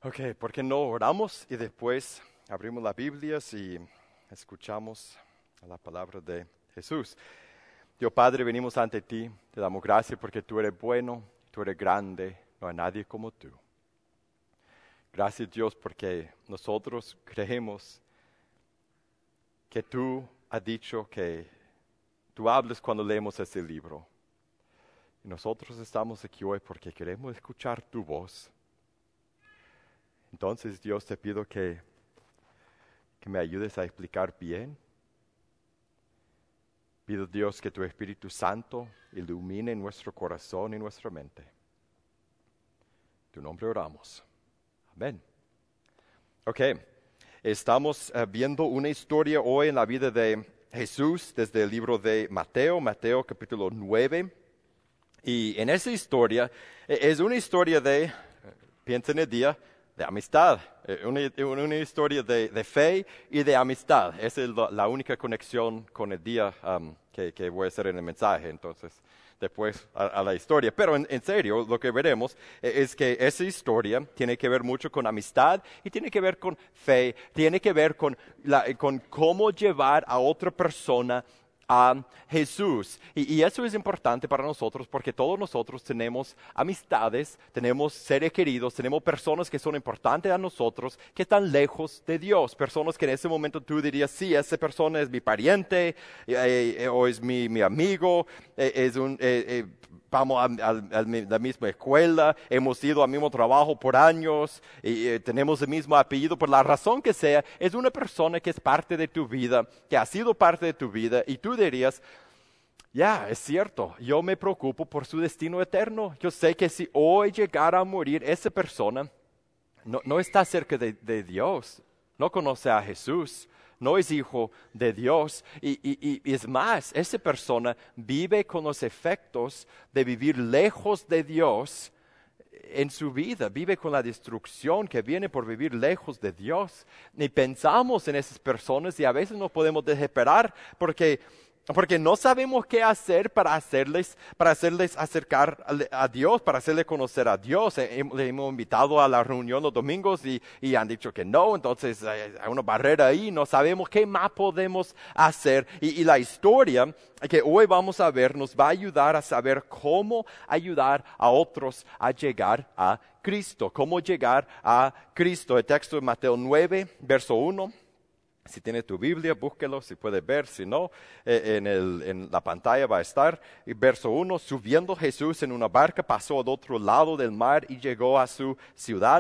Ok, ¿por qué no oramos y después abrimos las Biblias y escuchamos la palabra de Jesús? Dios Padre, venimos ante ti, te damos gracias porque tú eres bueno, tú eres grande, no hay nadie como tú. Gracias Dios porque nosotros creemos que tú has dicho que tú hables cuando leemos este libro. Y nosotros estamos aquí hoy porque queremos escuchar tu voz. Entonces, Dios, te pido que me ayudes a explicar bien. Pido, Dios, que tu Espíritu Santo ilumine nuestro corazón y nuestra mente. En tu nombre oramos. Amén. Ok, estamos viendo una historia hoy en la vida de Jesús desde el libro de Mateo capítulo 9. Y en esa historia, es una historia de, piensa en el día, de amistad, una historia de fe y de amistad. Esa es la única conexión con el día que voy a hacer en el mensaje, entonces después a la historia. Pero en serio, lo que veremos es que esa historia tiene que ver mucho con amistad y tiene que ver con fe, tiene que ver con cómo llevar a otra persona a Jesús. Y eso es importante para nosotros porque todos nosotros tenemos amistades, tenemos seres queridos, tenemos personas que son importantes a nosotros, que están lejos de Dios. Personas que en ese momento tú dirías, sí, esa persona es mi pariente, o es mi amigo, vamos a la misma escuela, hemos ido al mismo trabajo por años, y tenemos el mismo apellido, por la razón que sea, es una persona que es parte de tu vida, que ha sido parte de tu vida, y tú dirías, ya, es cierto, yo me preocupo por su destino eterno. Yo sé que si hoy llegara a morir esa persona, no está cerca de Dios, no conoce a Jesús, no es hijo de Dios. Y es más, esa persona vive con los efectos de vivir lejos de Dios en su vida, vive con la destrucción que viene por vivir lejos de Dios. Y pensamos en esas personas y a veces nos podemos desesperar porque no sabemos qué hacer para hacerles acercar a Dios, para hacerles conocer a Dios. Le hemos invitado a la reunión los domingos y han dicho que no, entonces hay una barrera ahí, no sabemos qué más podemos hacer. Y la historia que hoy vamos a ver nos va a ayudar a saber cómo ayudar a otros a llegar a Cristo, cómo llegar a Cristo. El texto de Mateo 9, verso 1. Si tiene tu Biblia, búsquelo, si puede ver, si no, en la pantalla va a estar. Y verso 1, subiendo Jesús en una barca, pasó al otro lado del mar y llegó a su ciudad.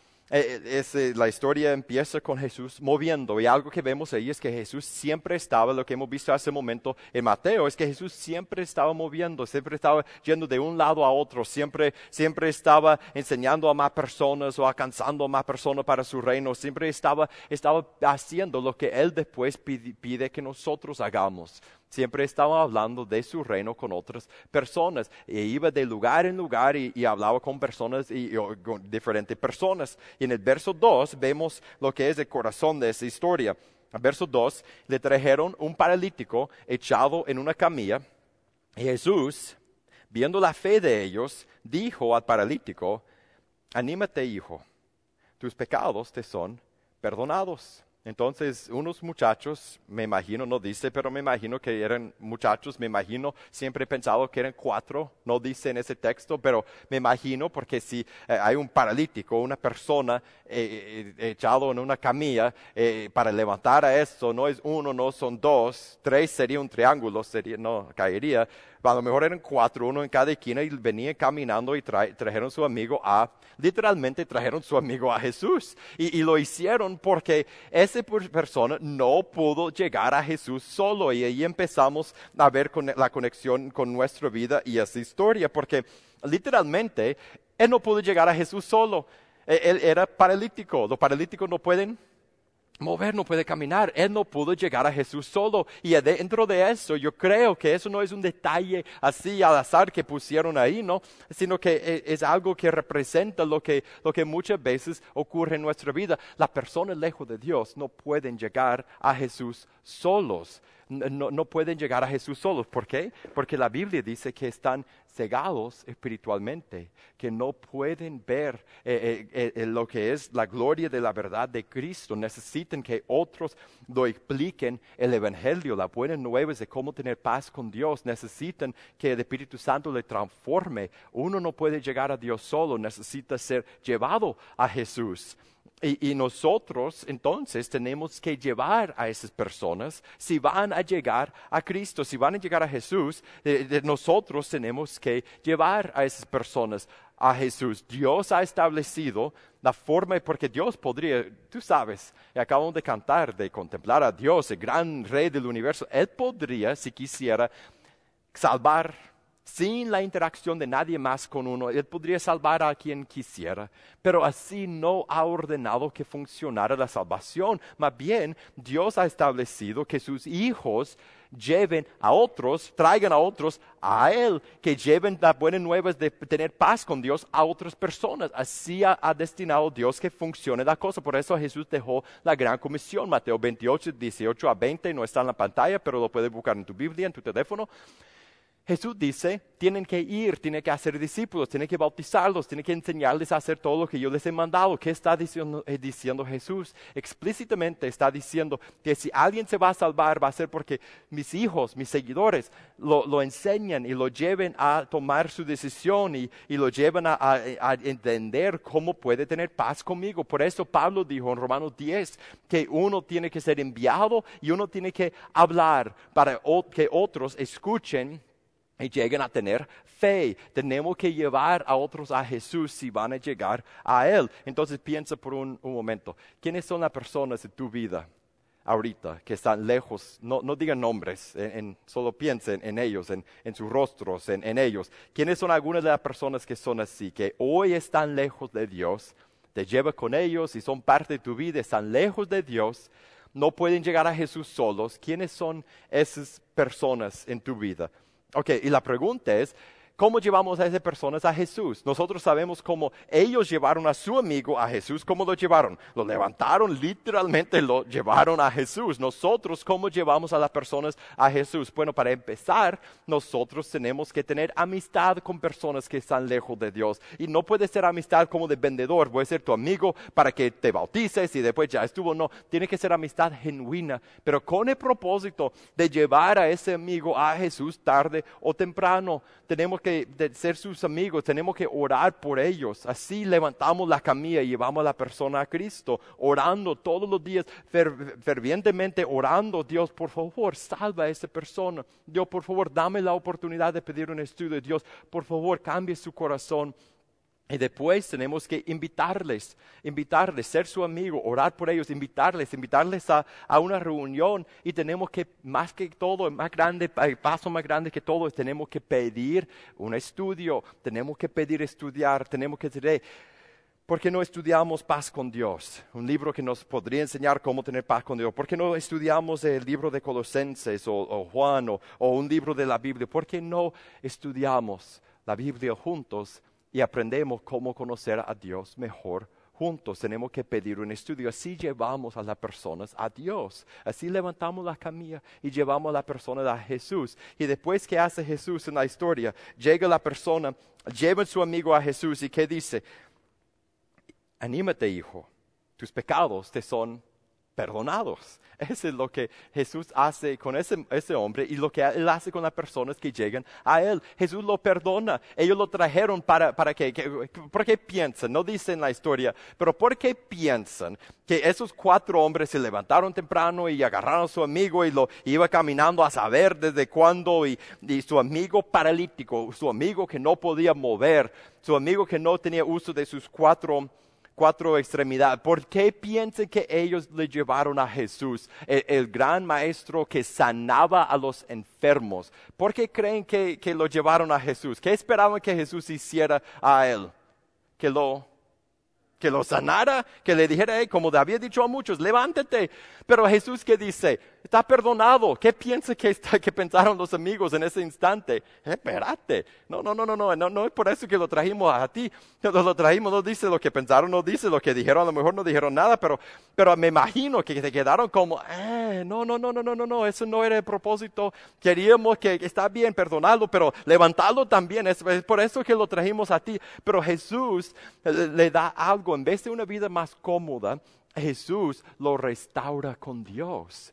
La historia empieza con Jesús moviendo, y algo que vemos ahí es que Jesús siempre estaba, lo que hemos visto hace un momento en Mateo, es que Jesús siempre estaba moviendo, siempre estaba yendo de un lado a otro, siempre estaba enseñando a más personas o alcanzando a más personas para su reino, siempre estaba haciendo lo que Él después pide que nosotros hagamos. Siempre estaba hablando de su reino con otras personas. E iba de lugar en lugar y hablaba con personas y con diferentes personas. Y en el verso 2 vemos lo que es el corazón de esa historia. En verso 2 le trajeron un paralítico echado en una camilla. Y Jesús, viendo la fe de ellos, dijo al paralítico, anímate, hijo, tus pecados te son perdonados. Entonces, unos muchachos, me imagino, no dice, pero me imagino que eran muchachos, siempre he pensado que eran 4, no dice en ese texto, pero me imagino porque si hay un paralítico, una persona echado en una camilla, para levantar a esto, no es 1, no son 2, 3 sería un triángulo, no caería. A lo mejor eran 4, uno en cada esquina, y venían caminando y trajeron literalmente trajeron su amigo a Jesús. Y lo hicieron porque esa persona no pudo llegar a Jesús solo. Y ahí empezamos a ver la conexión con nuestra vida y esa historia. Porque literalmente, él no pudo llegar a Jesús solo. Él era paralítico. Los paralíticos no pueden mover, no puede caminar. Él no pudo llegar a Jesús solo. Y dentro de eso, yo creo que eso no es un detalle así al azar que pusieron ahí, ¿no? Sino que es algo que representa lo que muchas veces ocurre en nuestra vida. Las personas lejos de Dios no pueden llegar a Jesús solos. No pueden llegar a Jesús solos. ¿Por qué? Porque la Biblia dice que están cegados espiritualmente, que no pueden ver lo que es la gloria de la verdad de Cristo. Necesitan que otros lo expliquen el Evangelio, las buenas nuevas de cómo tener paz con Dios. Necesitan que el Espíritu Santo le transforme. Uno no puede llegar a Dios solo, necesita ser llevado a Jesús. Y nosotros entonces tenemos que llevar a esas personas, si van a llegar a Cristo, si van a llegar a Jesús, nosotros tenemos que llevar a esas personas a Jesús. Dios ha establecido la forma, porque Dios podría, tú sabes, acabamos de cantar, de contemplar a Dios, el gran Rey del universo. Él podría, si quisiera, salvar sin la interacción de nadie más con uno. Él podría salvar a quien quisiera, pero así no ha ordenado que funcionara la salvación. Más bien, Dios ha establecido que sus hijos lleven a otros, traigan a otros a Él, que lleven las buenas nuevas de tener paz con Dios a otras personas. Así ha destinado Dios que funcione la cosa. Por eso Jesús dejó la gran comisión. Mateo 28, 18 a 20, no está en la pantalla, pero lo puedes buscar en tu Biblia, en tu teléfono. Jesús dice, tienen que ir, tienen que hacer discípulos, tienen que bautizarlos, tienen que enseñarles a hacer todo lo que yo les he mandado. ¿Qué está diciendo Jesús? Explícitamente está diciendo que si alguien se va a salvar, va a ser porque mis hijos, mis seguidores, lo enseñan y lo lleven a tomar su decisión y lo llevan a entender cómo puede tener paz conmigo. Por eso Pablo dijo en Romanos 10 que uno tiene que ser enviado y uno tiene que hablar para que otros escuchen y lleguen a tener fe. Tenemos que llevar a otros a Jesús si van a llegar a Él. Entonces piensa por un momento. ¿Quiénes son las personas de tu vida ahorita que están lejos? No digan nombres, solo piensen en ellos, en sus rostros, en ellos. ¿Quiénes son algunas de las personas que son así, que hoy están lejos de Dios? Te llevas con ellos y son parte de tu vida, están lejos de Dios. No pueden llegar a Jesús solos. ¿Quiénes son esas personas en tu vida? Ok, y la pregunta es, ¿cómo llevamos a esas personas a Jesús? Nosotros sabemos cómo ellos llevaron a su amigo a Jesús. ¿Cómo lo llevaron? Lo levantaron, literalmente lo llevaron a Jesús. Nosotros, ¿cómo llevamos a las personas a Jesús? Bueno, para empezar, nosotros tenemos que tener amistad con personas que están lejos de Dios. Y no puede ser amistad como de vendedor. Voy a ser tu amigo para que te bautices y después ya estuvo. No, tiene que ser amistad genuina, pero con el propósito de llevar a ese amigo a Jesús tarde o temprano. Tenemos que de ser sus amigos, tenemos que orar por ellos. Así levantamos la camilla y llevamos a la persona a Cristo, orando todos los días, fervientemente orando. Dios, por favor, salva a esa persona. Dios, por favor, dame la oportunidad de pedir un estudio. Dios, por favor, cambie su corazón. Y después tenemos que invitarles, ser su amigo, orar por ellos, invitarles a una reunión. Y tenemos que, más que todo, el paso más grande que todo, tenemos que pedir un estudio, tenemos que pedir estudiar, tenemos que decir, ¿por qué no estudiamos Paz con Dios? Un libro que nos podría enseñar cómo tener paz con Dios. ¿Por qué no estudiamos el libro de Colosenses o Juan o un libro de la Biblia? ¿Por qué no estudiamos la Biblia juntos? Y aprendemos cómo conocer a Dios mejor juntos. Tenemos que pedir un estudio. Así llevamos a las personas a Dios. Así levantamos la camilla y llevamos a la persona a Jesús. Y después que hace Jesús en la historia, llega la persona, lleva a su amigo a Jesús y ¿qué dice? Anímate, hijo, tus pecados te son perdonados. Eso es lo que Jesús hace con ese hombre y lo que Él hace con las personas que llegan a Él. Jesús lo perdona. Ellos lo trajeron para qué. ¿Por qué piensan? No dice en la historia, pero ¿por qué piensan que esos 4 hombres se levantaron temprano y agarraron a su amigo y lo iba caminando a saber desde cuándo y su amigo paralítico, su amigo que no podía mover, su amigo que no tenía uso de sus cuatro extremidades? ¿Por qué piensan que ellos le llevaron a Jesús, el gran maestro que sanaba a los enfermos? ¿Por qué creen que lo llevaron a Jesús? ¿Qué esperaban que Jesús hiciera a él? Que lo que lo sanara, que le dijera, como había dicho a muchos, levántate. Pero Jesús, ¿qué dice? Está perdonado. ¿Qué piensa que pensaron los amigos en ese instante? Espérate. No es por eso que lo trajimos a ti. Lo trajimos, no dice lo que pensaron, no dice lo que dijeron, a lo mejor no dijeron nada, pero me imagino que se quedaron como, no, eso no era el propósito. Queríamos que está bien perdonarlo, pero levantarlo también. Es por eso que lo trajimos a ti. Pero Jesús le da algo. En vez de una vida más cómoda, Jesús lo restaura con Dios.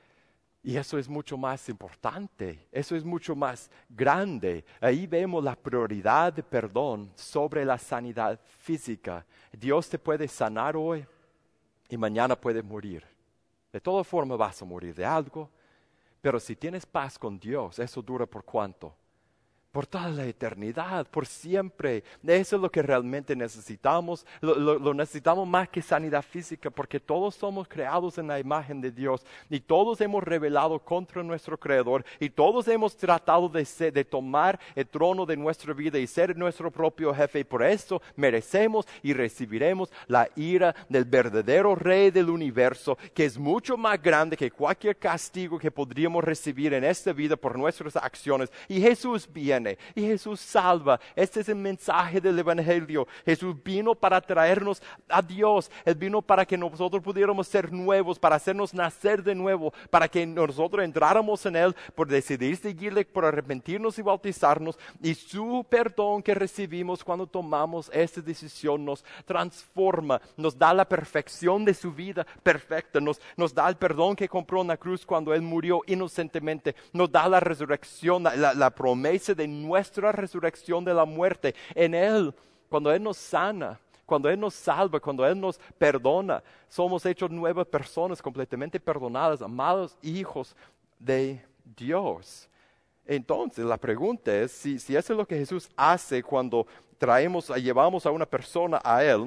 Y eso es mucho más importante, eso es mucho más grande. Ahí vemos la prioridad de perdón sobre la sanidad física. Dios te puede sanar hoy y mañana puedes morir. De todas formas vas a morir de algo, pero si tienes paz con Dios, eso dura ¿por cuánto? Por toda la eternidad, por siempre. Eso es lo que realmente necesitamos. Lo necesitamos más que sanidad física, porque todos somos creados en la imagen de Dios y todos hemos rebelado contra nuestro Creador y todos hemos tratado de tomar el trono de nuestra vida y ser nuestro propio jefe. Y por eso merecemos y recibiremos la ira del verdadero Rey del universo, que es mucho más grande que cualquier castigo que podríamos recibir en esta vida por nuestras acciones. Y Jesús viene. Y Jesús salva. Este es el mensaje del Evangelio. Jesús vino para traernos a Dios. Él vino para que nosotros pudiéramos ser nuevos, para hacernos nacer de nuevo, para que nosotros entráramos en Él por decidir seguirle, por arrepentirnos y bautizarnos. Y su perdón que recibimos cuando tomamos esta decisión nos transforma, nos da la perfección de su vida perfecta, nos da el perdón que compró en la cruz cuando Él murió inocentemente, nos da la resurrección, la promesa de nuestra resurrección de la muerte en Él. Cuando Él nos sana, cuando Él nos salva, cuando Él nos perdona, somos hechos nuevas personas completamente perdonadas, amados hijos de Dios. Entonces la pregunta es, si eso es lo que Jesús hace cuando llevamos a una persona a Él,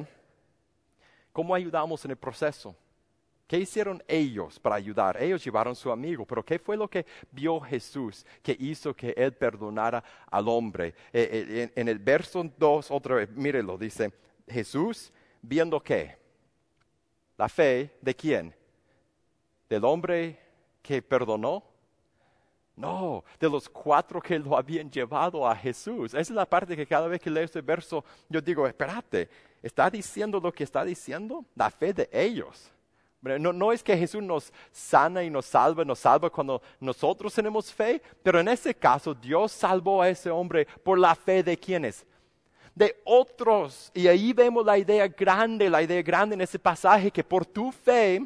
¿cómo ayudamos en el proceso? ¿Qué hicieron ellos para ayudar? Ellos llevaron a su amigo, pero ¿qué fue lo que vio Jesús que hizo que Él perdonara al hombre? En el verso 2, otra vez, mírenlo, dice, Jesús, ¿viendo qué? La fe, ¿de quién? ¿Del hombre que perdonó? No, de los 4 que lo habían llevado a Jesús. Esa es la parte que cada vez que leo este verso, yo digo, espérate, ¿está diciendo lo que está diciendo? La fe de ellos. No es que Jesús nos sana y nos salva cuando nosotros tenemos fe, pero en ese caso Dios salvó a ese hombre por la fe de ¿quiénes? De otros. Y ahí vemos la idea grande en ese pasaje, que por tu fe,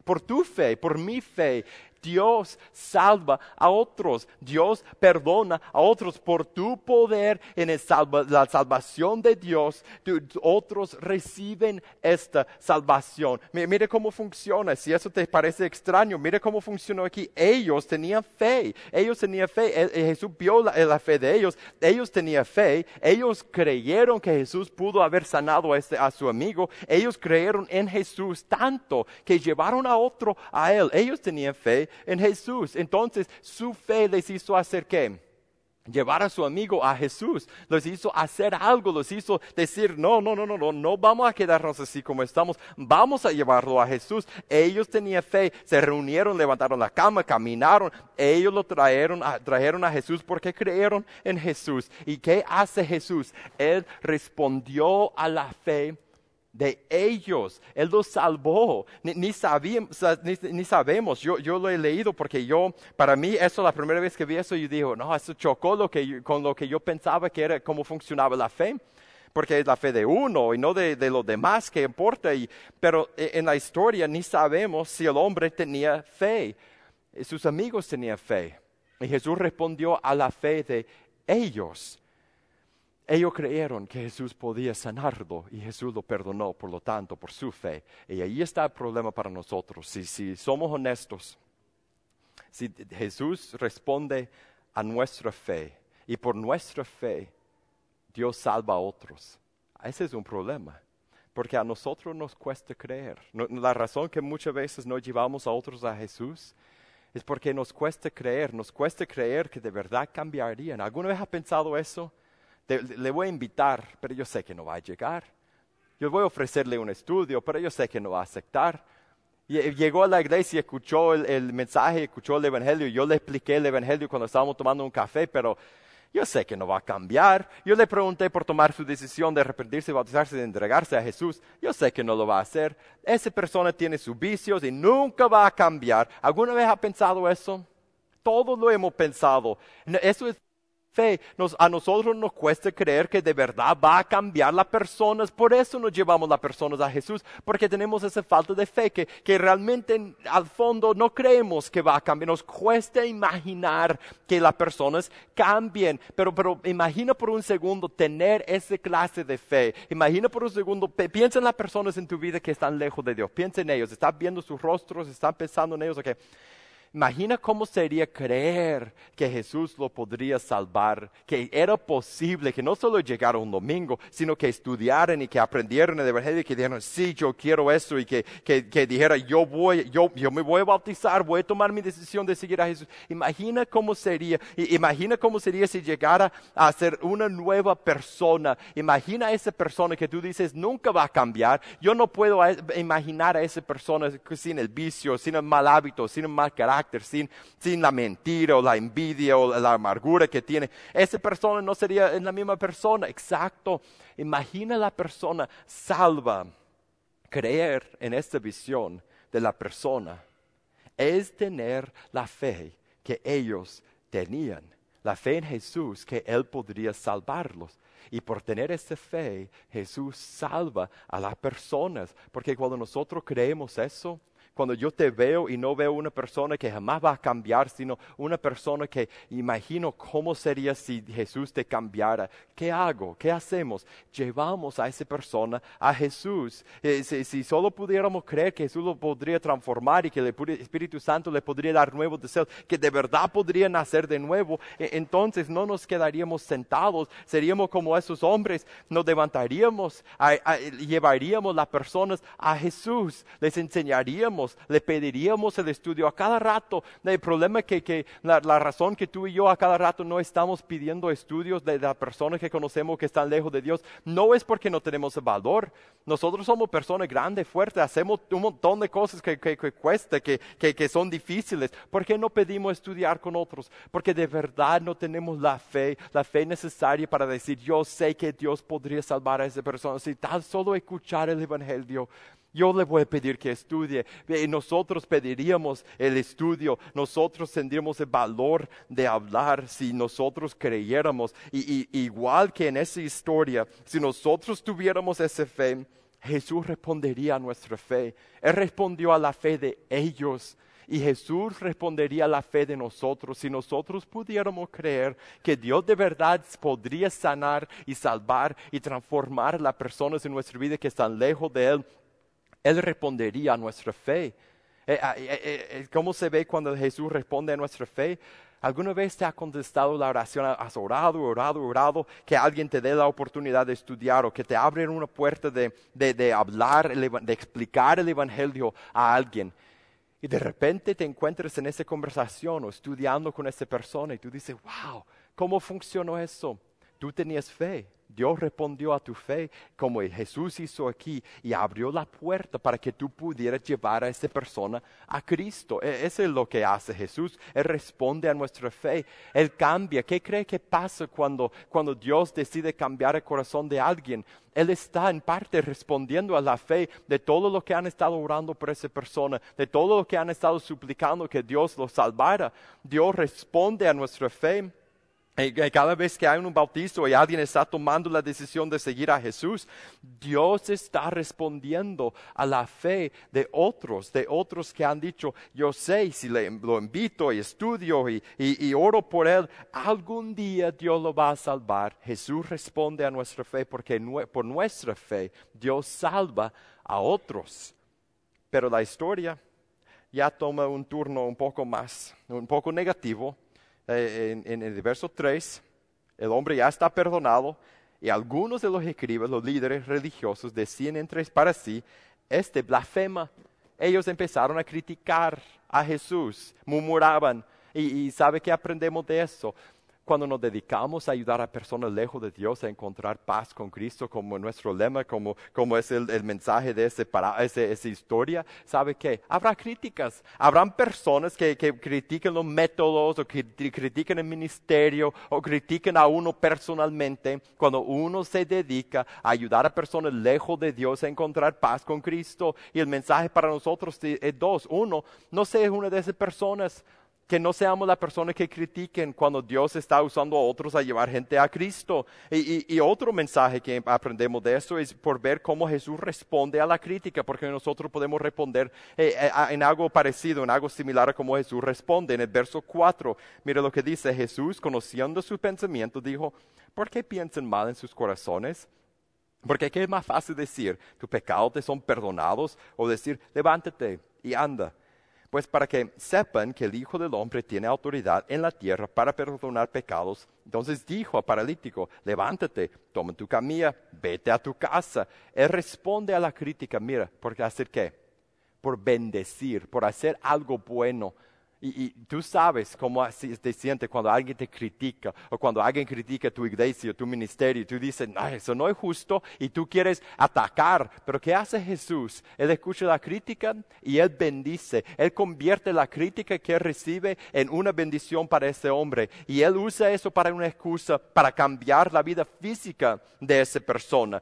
por mi fe, Dios salva a otros, Dios perdona a otros por tu poder en la salvación de Dios. Otros reciben esta salvación. Mire cómo funciona. Si eso te parece extraño, mire cómo funcionó aquí. Ellos tenían fe. Jesús vio la fe de ellos. Ellos tenían fe. Ellos creyeron que Jesús pudo haber sanado a su amigo. Ellos creyeron en Jesús tanto que llevaron a otro a Él. Ellos tenían fe en Jesús. Entonces su fe les hizo hacer ¿qué? Llevar a su amigo a Jesús, los hizo hacer algo, los hizo decir, no vamos a quedarnos así como estamos, vamos a llevarlo a Jesús. Ellos tenían fe, se reunieron, levantaron la cama, caminaron, ellos lo trajeron a Jesús porque creyeron en Jesús. ¿Y qué hace Jesús? Él respondió a la fe de ellos. Él los salvó. Ni sabemos. Yo lo he leído porque para mí eso, la primera vez que vi eso, yo digo, no, eso chocó con lo que yo pensaba que era cómo funcionaba la fe. Porque es la fe de uno y no de los demás que importa. Pero en la historia ni sabemos si el hombre tenía fe. Sus amigos tenían fe. Y Jesús respondió a la fe de ellos. Ellos creyeron que Jesús podía sanarlo y Jesús lo perdonó, por lo tanto, por su fe. Y ahí está el problema para nosotros. Si somos honestos, si Jesús responde a nuestra fe y por nuestra fe Dios salva a otros, ese es un problema. Porque a nosotros nos cuesta creer. La razón que muchas veces no llevamos a otros a Jesús es porque nos cuesta creer que de verdad cambiarían. ¿Alguna vez ha pensado eso? Le voy a invitar, pero yo sé que no va a llegar. yo voy a ofrecerle un estudio, pero yo sé que no va a aceptar. Llegó a la iglesia, escuchó el mensaje, escuchó el evangelio. Yo le expliqué el evangelio cuando estábamos tomando un café, pero yo sé que no va a cambiar. Yo le pregunté por tomar su decisión de arrepentirse, bautizarse, de entregarse a Jesús. Yo sé que no lo va a hacer. Esa persona tiene sus vicios y nunca va a cambiar. ¿Alguna vez ha pensado eso? Todos lo hemos pensado. Eso es fe. A nosotros nos cuesta creer que de verdad va a cambiar las personas. Por eso nos llevamos las personas a Jesús, porque tenemos esa falta de fe, que realmente al fondo no creemos que va a cambiar. Nos cuesta imaginar que las personas cambien. Pero imagina por un segundo tener esa clase de fe. Imagina por un segundo, piensa en las personas en tu vida que están lejos de Dios. Piensa en ellos, estás viendo sus rostros, estás pensando en ellos. Okay. Imagina cómo sería creer que Jesús lo podría salvar, que era posible que no solo llegara un domingo, sino que estudiaran y que aprendieran el evangelio y que dijeran, sí, yo quiero eso, y que dijera, yo me voy a bautizar, voy a tomar mi decisión de seguir a Jesús. Imagina cómo sería si llegara a ser una nueva persona. Imagina a esa persona que tú dices nunca va a cambiar. Yo no puedo imaginar a esa persona sin el vicio, sin el mal hábito, sin el mal carácter, sin la mentira o la envidia o la amargura que tiene. Esa persona no sería la misma persona. Exacto. Imagina la persona salva. Creer en esta visión de la persona es tener la fe que ellos tenían. La fe en Jesús, que Él podría salvarlos. Y por tener esa fe, Jesús salva a las personas. Porque cuando nosotros creemos eso, cuando yo te veo y no veo una persona que jamás va a cambiar, sino una persona que imagino cómo sería si Jesús te cambiara. ¿Qué hago? ¿Qué hacemos? Llevamos a esa persona a Jesús. Si solo pudiéramos creer que Jesús lo podría transformar y que el Espíritu Santo le podría dar nuevos deseos, que de verdad podría nacer de nuevo, entonces no nos quedaríamos sentados, seríamos como esos hombres, nos levantaríamos, llevaríamos las personas a Jesús, les enseñaríamos, le pediríamos el estudio a cada rato. El problema es que la razón que tú y yo a cada rato no estamos pidiendo estudios de las personas que conocemos que están lejos de Dios, no es porque no tenemos el valor. Nosotros somos personas grandes, fuertes, hacemos un montón de cosas que cuesta, que son difíciles. ¿Por qué no pedimos estudiar con otros? Porque de verdad no tenemos la fe necesaria para decir, yo sé que Dios podría salvar a esa persona. Si tan solo escuchar el evangelio, yo le voy a pedir que estudie. Y nosotros pediríamos el estudio. Nosotros tendríamos el valor de hablar si nosotros creyéramos. Y igual que en esa historia, si nosotros tuviéramos esa fe, Jesús respondería a nuestra fe. Él respondió a la fe de ellos. Y Jesús respondería a la fe de nosotros si nosotros pudiéramos creer que Dios de verdad podría sanar y salvar y transformar a las personas en nuestra vida que están lejos de Él. Él respondería a nuestra fe. ¿Cómo se ve cuando Jesús responde a nuestra fe? ¿Alguna vez te ha contestado la oración? ¿Has orado, que alguien te dé la oportunidad de estudiar o que te abren una puerta de hablar, de explicar el evangelio a alguien? Y de repente te encuentras en esa conversación o estudiando con esa persona y tú dices, wow, ¿cómo funcionó eso? Tú tenías fe. Dios respondió a tu fe como Jesús hizo aquí y abrió la puerta para que tú pudieras llevar a esa persona a Cristo. Eso es lo que hace Jesús. Él responde a nuestra fe. Él cambia. ¿Qué cree que pasa cuando Dios decide cambiar el corazón de alguien? Él está en parte respondiendo a la fe de todo lo que han estado orando por esa persona, de todo lo que han estado suplicando que Dios lo salvara. Dios responde a nuestra fe. Cada vez que hay un bautizo y alguien está tomando la decisión de seguir a Jesús, Dios está respondiendo a la fe de otros que han dicho, yo sé, si lo invito y estudio y oro por él, algún día Dios lo va a salvar. Jesús responde a nuestra fe porque por nuestra fe Dios salva a otros. Pero la historia ya toma un turno un poco negativo. En el verso 3, el hombre ya está perdonado y algunos de los escribas, los líderes religiosos, decían para sí, blasfema. Ellos empezaron a criticar a Jesús, murmuraban. ¿Y sabe qué aprendemos de eso? cuando nos dedicamos a ayudar a personas lejos de Dios a encontrar paz con Cristo, como nuestro lema, como es el mensaje de esa historia, ¿sabe qué? Habrá críticas, habrán personas que critiquen los métodos, o que critiquen el ministerio, o critiquen a uno personalmente, cuando uno se dedica a ayudar a personas lejos de Dios a encontrar paz con Cristo. Y el mensaje para nosotros es dos. Uno, no seas una de esas personas. Que no seamos la persona que critiquen cuando Dios está usando a otros a llevar gente a Cristo. Y otro mensaje que aprendemos de eso es por ver cómo Jesús responde a la crítica, porque nosotros podemos responder en algo parecido, en algo similar a cómo Jesús responde. En el verso 4, mire lo que dice: Jesús, conociendo su pensamiento, dijo: ¿por qué piensan mal en sus corazones? Porque ¿qué es más fácil decir? ¿Tus pecados te son perdonados? O decir: levántate y anda. Pues para que sepan que el Hijo del Hombre tiene autoridad en la tierra para perdonar pecados. Entonces dijo al paralítico: levántate, toma tu camilla, vete a tu casa. Él responde a la crítica: mira, ¿por hacer qué? Por bendecir, por hacer algo bueno. Y tú sabes cómo así te sientes cuando alguien te critica, o cuando alguien critica tu iglesia, tu ministerio, y tú dices: no, eso no es justo, y tú quieres atacar. Pero ¿qué hace Jesús? Él escucha la crítica y Él bendice. Él convierte la crítica que Él recibe en una bendición para ese hombre. Y Él usa eso para una excusa, para cambiar la vida física de esa persona.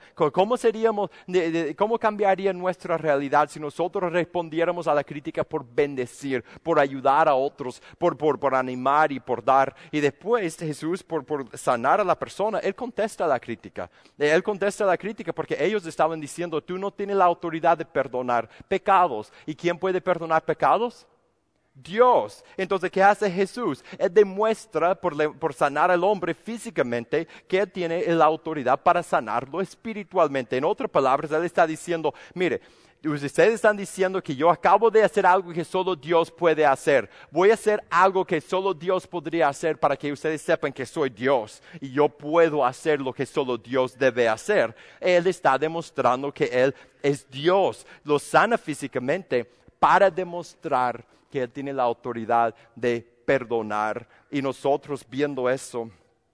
¿Cómo cambiaría nuestra realidad si nosotros respondiéramos a la crítica por bendecir, por ayudar a otros, por animar y por dar? Y después Jesús, por sanar a la persona, Él contesta la crítica. Él contesta la crítica porque ellos estaban diciendo: tú no tienes la autoridad de perdonar pecados. ¿Y quién puede perdonar pecados? Dios. Entonces, ¿qué hace Jesús? Él demuestra por sanar al hombre físicamente que Él tiene la autoridad para sanarlo espiritualmente. En otras palabras, Él está diciendo: mire, ustedes están diciendo que yo acabo de hacer algo que solo Dios puede hacer. Voy a hacer algo que solo Dios podría hacer para que ustedes sepan que soy Dios y yo puedo hacer lo que solo Dios debe hacer. Él está demostrando que Él es Dios. Lo sana físicamente para demostrar que Él tiene la autoridad de perdonar. Y nosotros viendo eso,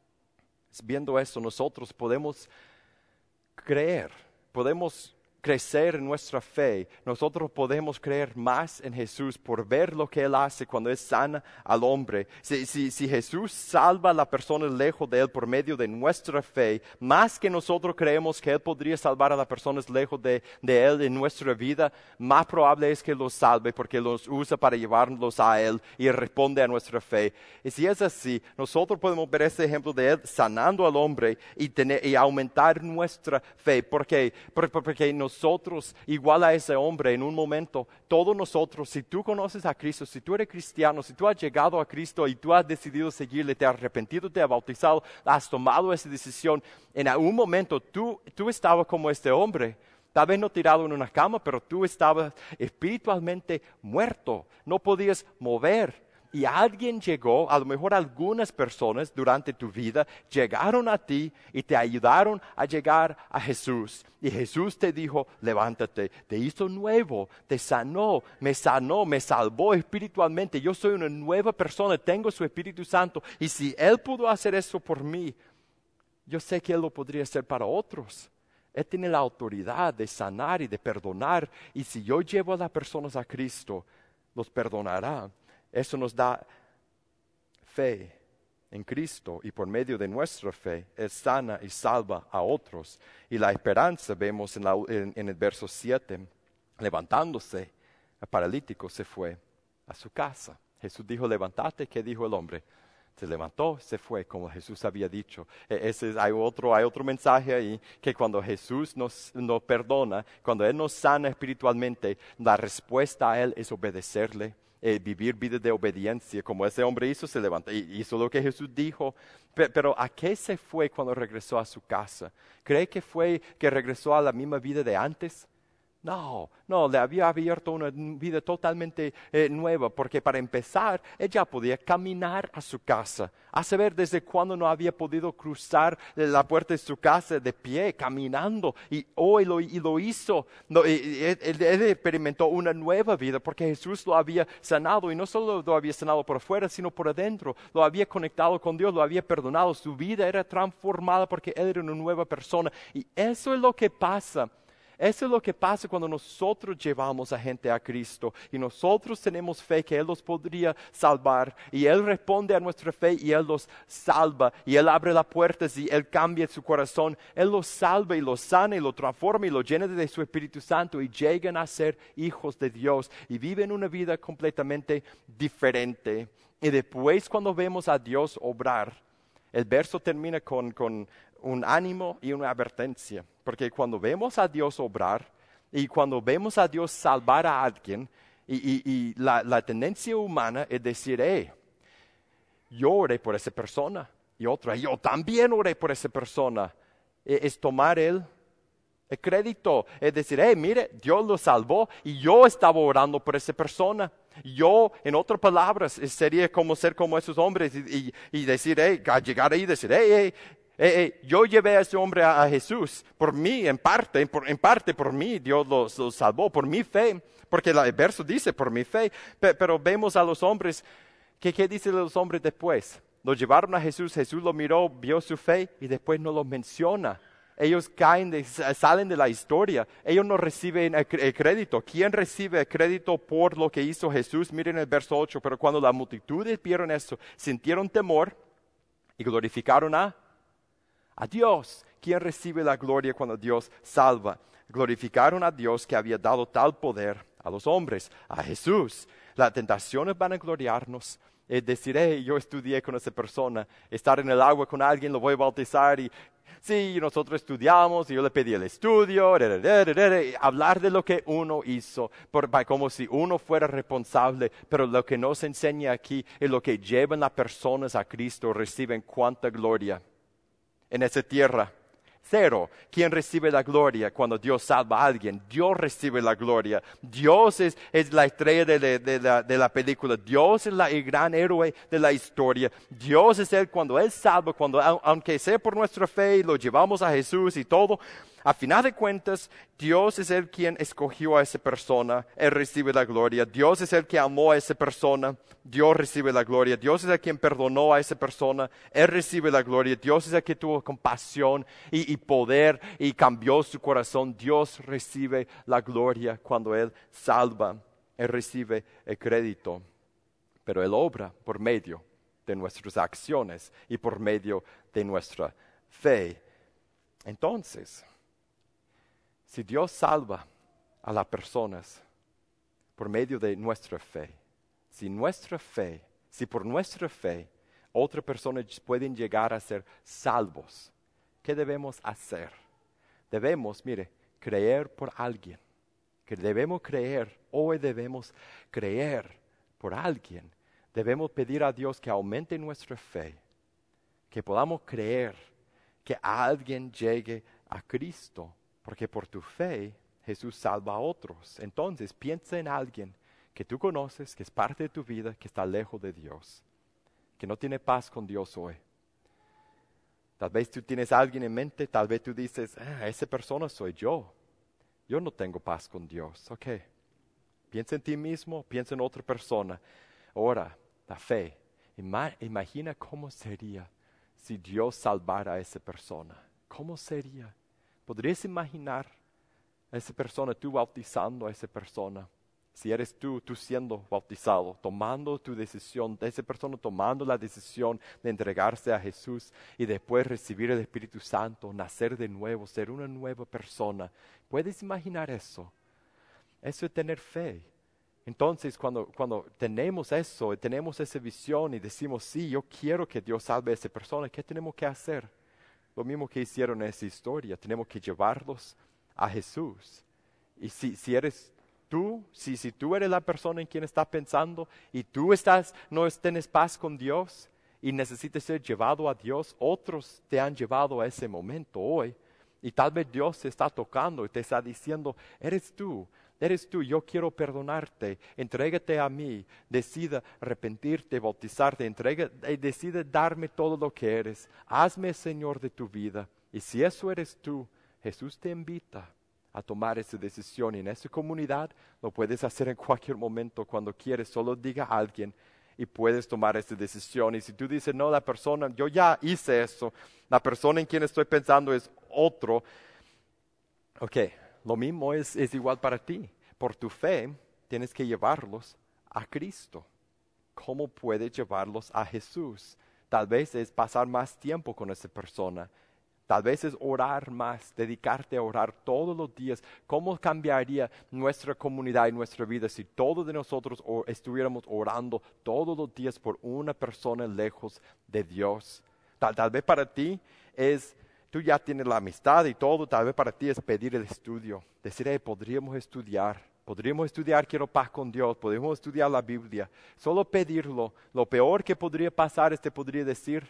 nosotros podemos creer, podemos crecer en nuestra fe. Nosotros podemos creer más en Jesús por ver lo que Él hace cuando Él sana al hombre. Si Jesús salva a la persona lejos de Él por medio de nuestra fe, más que nosotros creemos que Él podría salvar a las personas lejos de Él en nuestra vida, más probable es que los salve porque los usa para llevarlos a Él y responde a nuestra fe. Y si es así, nosotros podemos ver ese ejemplo de Él sanando al hombre y aumentar nuestra fe. Porque nosotros, igual a ese hombre, en un momento, todos nosotros, si tú conoces a Cristo, si tú eres cristiano, si tú has llegado a Cristo y tú has decidido seguirle, te has arrepentido, te has bautizado, has tomado esa decisión, en algún momento tú estabas como este hombre. Tal vez no tirado en una cama, pero tú estabas espiritualmente muerto, no podías mover. Y alguien llegó, a lo mejor algunas personas durante tu vida, llegaron a ti y te ayudaron a llegar a Jesús. Y Jesús te dijo: levántate, te hizo nuevo, te sanó, me salvó espiritualmente. Yo soy una nueva persona, tengo su Espíritu Santo. Y si Él pudo hacer eso por mí, yo sé que Él lo podría hacer para otros. Él tiene la autoridad de sanar y de perdonar. Y si yo llevo a las personas a Cristo, los perdonará. Eso nos da fe en Cristo, y por medio de nuestra fe, Él sana y salva a otros. Y la esperanza vemos en el verso 7, levantándose, el paralítico se fue a su casa. Jesús dijo: levántate. ¿Qué dijo el hombre? Se levantó, se fue, como Jesús había dicho. Hay otro mensaje ahí, que cuando Jesús nos perdona, cuando Él nos sana espiritualmente, la respuesta a Él es obedecerle. Vivir vida de obediencia, como ese hombre hizo, se levantó y hizo lo que Jesús dijo. Pero ¿a qué se fue cuando regresó a su casa? ¿Cree que fue que regresó a la misma vida de antes? No, le había abierto una vida totalmente nueva, porque para empezar, ella podía caminar a su casa. A saber desde cuándo no había podido cruzar la puerta de su casa de pie, caminando, y hoy lo hizo. No, él experimentó una nueva vida, porque Jesús lo había sanado, y no solo lo había sanado por afuera, sino por adentro. Lo había conectado con Dios, lo había perdonado, su vida era transformada porque él era una nueva persona. Y eso es lo que pasa. Eso es lo que pasa cuando nosotros llevamos a gente a Cristo y nosotros tenemos fe que Él los podría salvar, y Él responde a nuestra fe y Él los salva, y Él abre las puertas y Él cambia su corazón. Él los salva y los sana y los transforma y los llena de su Espíritu Santo, y llegan a ser hijos de Dios y viven una vida completamente diferente. Y después, cuando vemos a Dios obrar, el verso termina con un ánimo y una advertencia. Porque cuando vemos a Dios obrar y cuando vemos a Dios salvar a alguien, y la tendencia humana es decir, yo oré por esa persona. Y otra, yo también oré por esa persona. Es tomar el crédito. Es decir, mire, Dios lo salvó y yo estaba orando por esa persona. Yo, en otras palabras, sería como ser como esos hombres y decir, llegar ahí y decir, yo llevé a ese hombre a Jesús por mí, en parte por mí, Dios lo salvó, por mi fe, porque el verso dice por mi fe, pero vemos a los hombres, ¿qué dicen los hombres después? Lo llevaron a Jesús, Jesús lo miró, vio su fe y después no lo menciona. Ellos salen de la historia, ellos no reciben el crédito. ¿Quién recibe el crédito por lo que hizo Jesús? Miren el verso 8, pero cuando las multitudes vieron eso, sintieron temor y glorificaron a Dios. ¿Quién recibe la gloria cuando Dios salva? Glorificaron a Dios que había dado tal poder a los hombres, a Jesús. Las tentaciones van a gloriarnos. Es decir, yo estudié con esa persona, estar en el agua con alguien, lo voy a bautizar y sí, nosotros estudiamos y yo le pedí el estudio, hablar de lo que uno hizo, como si uno fuera responsable, pero lo que nos enseña aquí es lo que llevan las personas a Cristo, reciben cuánta gloria. En esa tierra, cero. ¿Quién recibe la gloria cuando Dios salva a alguien? Dios recibe la gloria. Dios es la estrella de la película. Dios es el gran héroe de la historia. Dios es Él cuando Él salva, aunque sea por nuestra fe, lo llevamos a Jesús y todo. A final de cuentas, Dios es el quien escogió a esa persona, Él recibe la gloria. Dios es el que amó a esa persona, Dios recibe la gloria. Dios es el quien perdonó a esa persona, Él recibe la gloria. Dios es el que tuvo compasión y poder y cambió su corazón. Dios recibe la gloria cuando Él salva, Él recibe el crédito. Pero Él obra por medio de nuestras acciones y por medio de nuestra fe. Entonces, si Dios salva a las personas por medio de nuestra fe, si por nuestra fe otras personas pueden llegar a ser salvos, ¿qué debemos hacer? Debemos, creer por alguien. Hoy debemos creer por alguien. Debemos pedir a Dios que aumente nuestra fe, que podamos creer que alguien llegue a Cristo. Porque por tu fe Jesús salva a otros. Entonces piensa en alguien que tú conoces, que es parte de tu vida, que está lejos de Dios, que no tiene paz con Dios hoy. Tal vez tú tienes a alguien en mente, tal vez tú dices, esa persona soy yo. Yo no tengo paz con Dios. Ok, piensa en ti mismo, piensa en otra persona. Ahora, la fe. Imagina cómo sería si Dios salvara a esa persona. ¿Cómo sería? ¿Podrías imaginar a esa persona, tú bautizando a esa persona? Si eres tú siendo bautizado, tomando tu decisión, esa persona tomando la decisión de entregarse a Jesús y después recibir el Espíritu Santo, nacer de nuevo, ser una nueva persona. ¿Puedes imaginar eso? Eso es tener fe. Entonces, cuando tenemos eso, tenemos esa visión y decimos, sí, yo quiero que Dios salve a esa persona, ¿qué tenemos que hacer? Lo mismo que hicieron en esa historia, tenemos que llevarlos a Jesús. Y si eres tú, si tú eres la persona en quien estás pensando y tú no tienes paz con Dios y necesitas ser llevado a Dios, otros te han llevado a ese momento hoy. Y tal vez Dios te está tocando y te está diciendo, eres tú, yo quiero perdonarte, entrégate a mí, decide arrepentirte, bautizarte, decide darme todo lo que eres, hazme Señor de tu vida. Y si eso eres tú, Jesús te invita a tomar esa decisión. Y en esa comunidad lo puedes hacer en cualquier momento, cuando quieres, solo diga a alguien y puedes tomar esa decisión. Y si tú dices, no, la persona, yo ya hice eso, la persona en quien estoy pensando es otro, ok, lo mismo es igual para ti. Por tu fe tienes que llevarlos a Cristo. ¿Cómo puedes llevarlos a Jesús? Tal vez es pasar más tiempo con esa persona. Tal vez es orar más, dedicarte a orar todos los días. ¿Cómo cambiaría nuestra comunidad y nuestra vida si todos de nosotros estuviéramos orando todos los días por una persona lejos de Dios? Tal vez para ti tú ya tienes la amistad y todo, tal vez para ti es pedir el estudio. Decir, podríamos estudiar, quiero paz con Dios, podemos estudiar la Biblia. Solo pedirlo. Lo peor que podría pasar es te podría decir,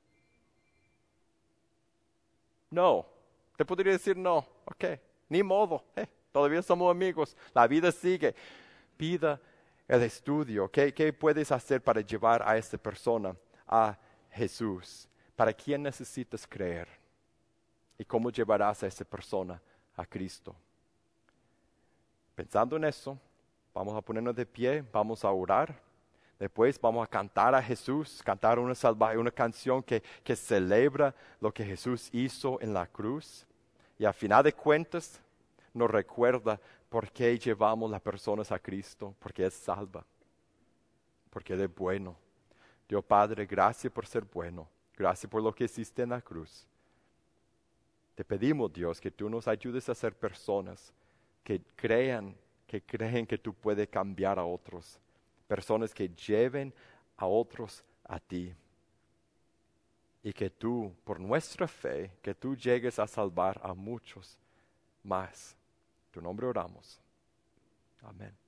no, te podría decir no, ok, ni modo, todavía somos amigos, la vida sigue. Pida el estudio, ¿qué puedes hacer para llevar a esta persona a Jesús? ¿Para quién necesitas creer? ¿Y cómo llevarás a esa persona a Cristo? Pensando en eso, vamos a ponernos de pie, vamos a orar. Después vamos a cantar a Jesús, cantar una canción que celebra lo que Jesús hizo en la cruz. Y a final de cuentas nos recuerda por qué llevamos las personas a Cristo, porque es salva, porque Él es bueno. Dios Padre, gracias por ser bueno, gracias por lo que hiciste en la cruz. Te pedimos, Dios, que tú nos ayudes a ser personas que creen que tú puedes cambiar a otros. Personas que lleven a otros a ti. Y que tú, por nuestra fe, que tú llegues a salvar a muchos más. En tu nombre oramos. Amén.